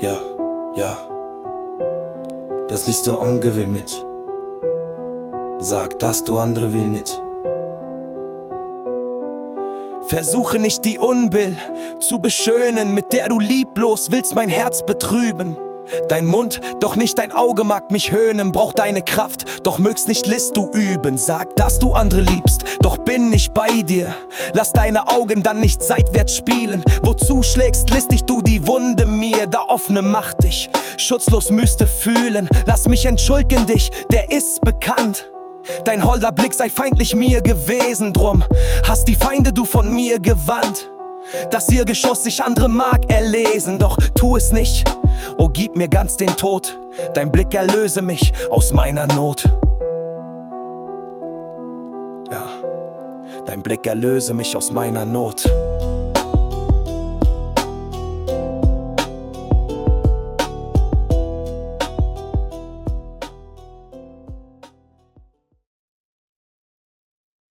Ja, ja, das liest du angewill mit. Sag, dass du andere will nicht. Versuche nicht die Unbill zu beschönen, mit der du lieblos willst mein Herz betrüben. Dein Mund, doch nicht dein Auge mag mich höhnen, braucht deine Kraft, doch mögst nicht List du üben. Sag, dass du andere liebst, doch bin nicht bei dir. Lass deine Augen dann nicht seitwärts spielen. Wozu schlägst listig du die Wunde mir? Da offene Macht dich schutzlos müsste fühlen. Lass mich entschuldigen dich, der ist bekannt. Dein holder Blick sei feindlich mir gewesen, drum hast die Feinde du von mir gewandt. Dass ihr Geschoss sich andere mag erlesen, doch tu es nicht, oh gib mir ganz den Tod. Dein Blick erlöse mich aus meiner Not. Ja, dein Blick erlöse mich aus meiner Not.